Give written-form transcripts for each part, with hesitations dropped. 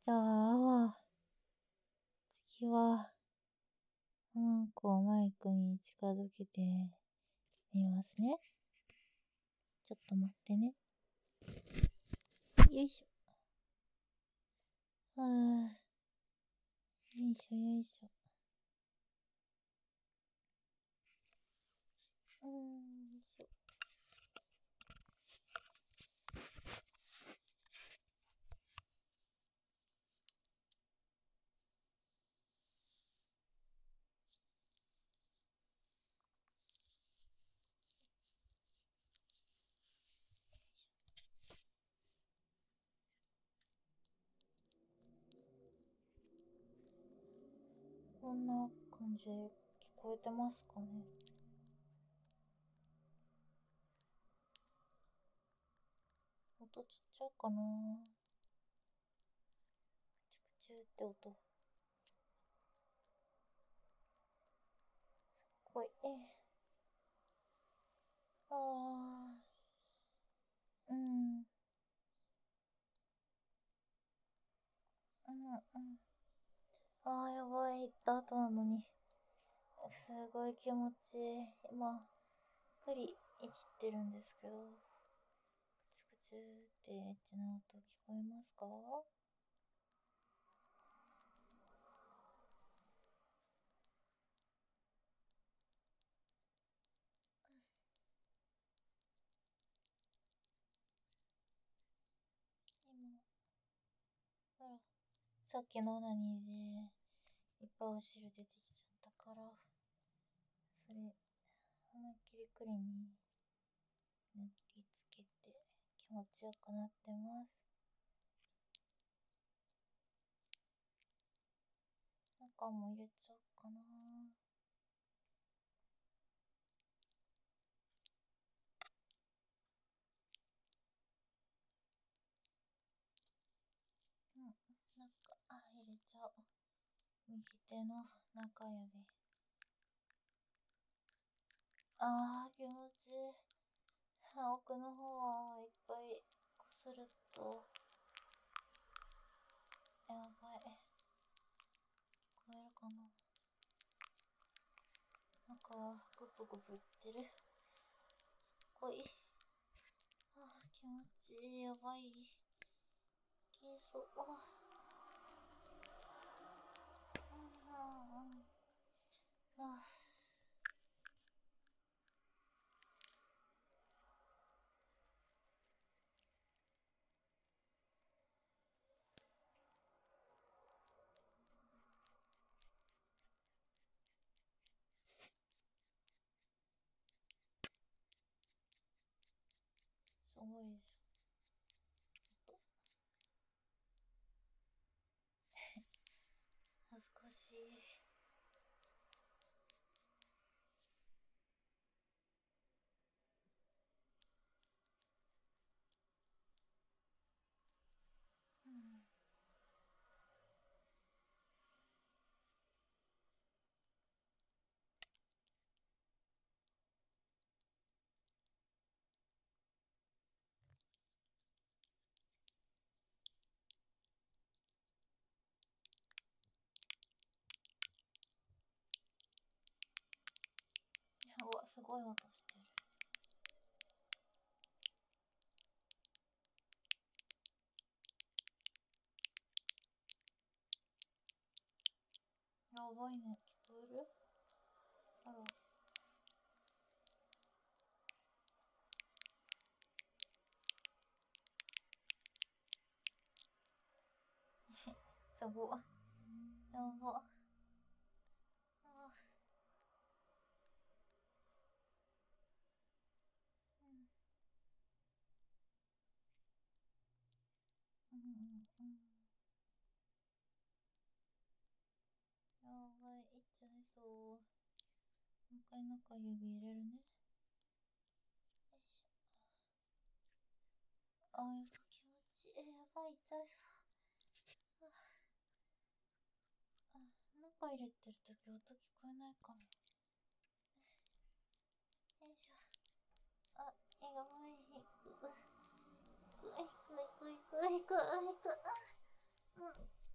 じゃあ、次は、マンコをマイクに近づけてみますね。ちょっと待ってね。よいしょ。よいしょよいしょ。よいしょ。こんな感じで聞こえてますかね。音ちっちゃいかな。チクチューって音。すっごい。うん。やばい。行った後なのに。すごい気持ちいい。今、ゆっくりいじってるんですけど、クチクチューってエッチな音聞こえますか？今、ほら、さっきのオナニーでいっぱいお汁出てきちゃったから、それ、思いっきりクリに塗りつけて気持ちよくなってます。中も入れちゃおうかな。入れちゃおう。右手の中指。気持ちいい。奥の方はいっぱいこすると、やばい。聞こえるかな。中はグプグプいってる。すっごい。気持ちいい。やばい。きそう。すごいです。恥ずかしい。すごい音してる。やばいね。聞こえる？あら。すごい。やば。やばい。いっちゃいそう。もう一回中指入れるね。よいしょ。やば気持ちいい。やばい。いっちゃいそう。中入れてるとき音聞こえないかも。よいしょ。やばい。くいくいくいくいくいく。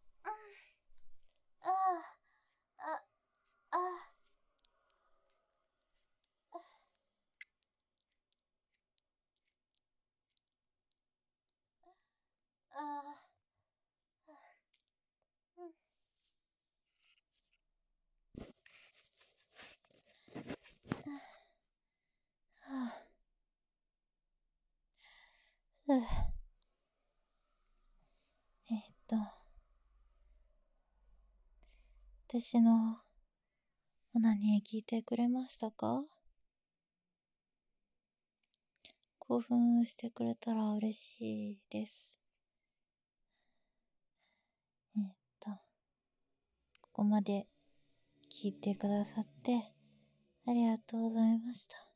えっと、私のオナニー聞いてくれましたか？興奮してくれたら嬉しいです。えっと、ここまで聞いてくださってありがとうございました。